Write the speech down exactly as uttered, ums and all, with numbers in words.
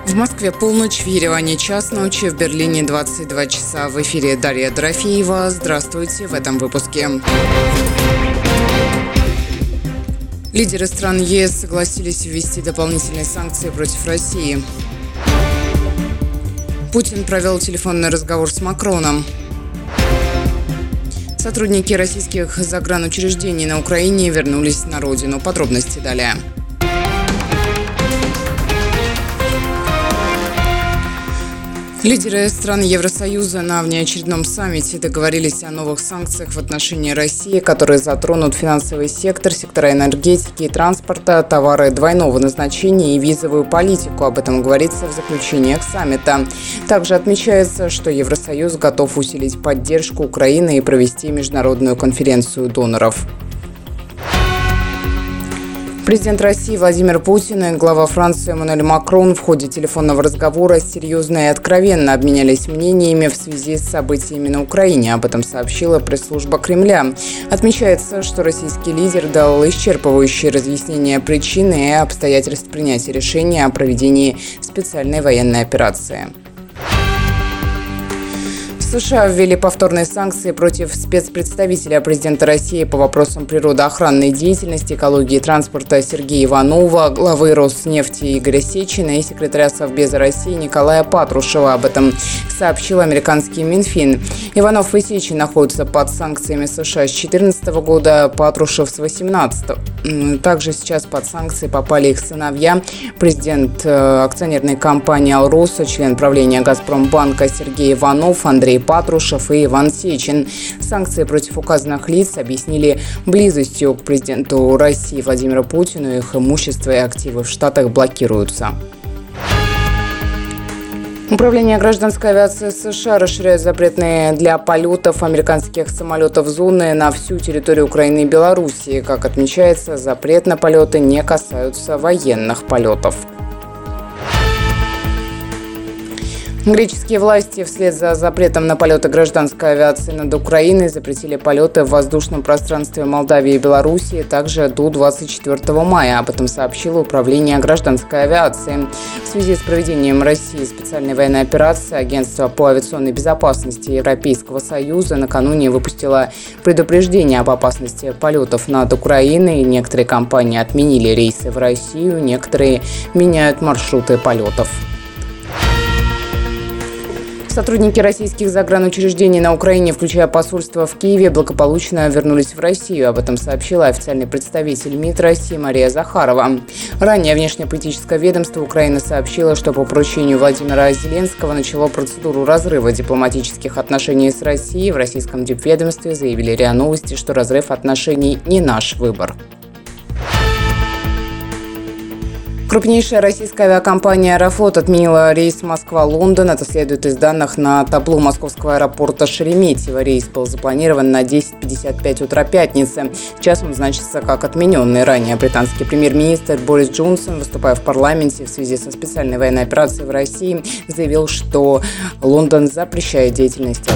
В Москве полночь, в Ереване час ночи, в Берлине двадцать два часа. В эфире Дарья Дорофеева. Здравствуйте в этом выпуске. Лидеры стран ЕС согласились ввести дополнительные санкции против России. Путин провел телефонный разговор с Макроном. Сотрудники российских загранучреждений на Украине вернулись на родину. Подробности далее. Лидеры стран Евросоюза на внеочередном саммите договорились о новых санкциях в отношении России, которые затронут финансовый сектор, сектора энергетики и транспорта, товары двойного назначения и визовую политику. Об этом говорится в заключениях саммита. Также отмечается, что Евросоюз готов усилить поддержку Украины и провести международную конференцию доноров. Президент России Владимир Путин и глава Франции Эммануэль Макрон в ходе телефонного разговора серьезно и откровенно обменялись мнениями в связи с событиями на Украине. Об этом сообщила пресс-служба Кремля. Отмечается, что российский лидер дал исчерпывающие разъяснения причин и обстоятельств принятия решения о проведении специальной военной операции. США ввели повторные санкции против спецпредставителя президента России по вопросам природоохранной деятельности, экологии и транспорта Сергея Иванова, главы Роснефти Игоря Сечина и секретаря Совбеза России Николая Патрушева. Об этом сообщил американский Минфин. Иванов и Сечин находятся под санкциями США с две тысячи четырнадцатого года, Патрушев с две тысячи восемнадцатого. Также сейчас под санкции попали их сыновья, президент акционерной компании «Алроса», член правления «Газпромбанка» Сергей Иванов, Андрей Патрушев и Иван Сечин. Санкции против указанных лиц объяснили близостью к президенту России Владимиру Путину. Их имущество и активы в Штатах блокируются. Управление гражданской авиации США расширяет запретные для полетов американских самолетов зоны на всю территорию Украины и Белоруссии. Как отмечается, запрет на полеты не касаются военных полетов. Греческие власти вслед за запретом на полеты гражданской авиации над Украиной запретили полеты в воздушном пространстве Молдавии и Белоруссии также до двадцать четвёртого мая. Об этом сообщило Управление гражданской авиации. В связи с проведением России специальной военной операции Агентство по авиационной безопасности Европейского Союза накануне выпустило предупреждение об опасности полетов над Украиной. Некоторые компании отменили рейсы в Россию, некоторые меняют маршруты полетов. Сотрудники российских загранучреждений на Украине, включая посольство в Киеве, благополучно вернулись в Россию. Об этом сообщила официальный представитель МИД России Мария Захарова. Ранее внешнеполитическое ведомство Украины сообщило, что по поручению Владимира Зеленского начало процедуру разрыва дипломатических отношений с Россией. В российском дипведомстве заявили РИА Новости, что разрыв отношений не наш выбор. Крупнейшая российская авиакомпания «Аэрофлот» отменила рейс Москва-Лондон. Это следует из данных на табло московского аэропорта Шереметьево. Рейс был запланирован на десять пятьдесят пять утра пятницы. Сейчас он значится как отмененный. Ранее британский премьер-министр Борис Джонсон, выступая в парламенте в связи со специальной военной операцией в России, заявил, что Лондон запрещает деятельность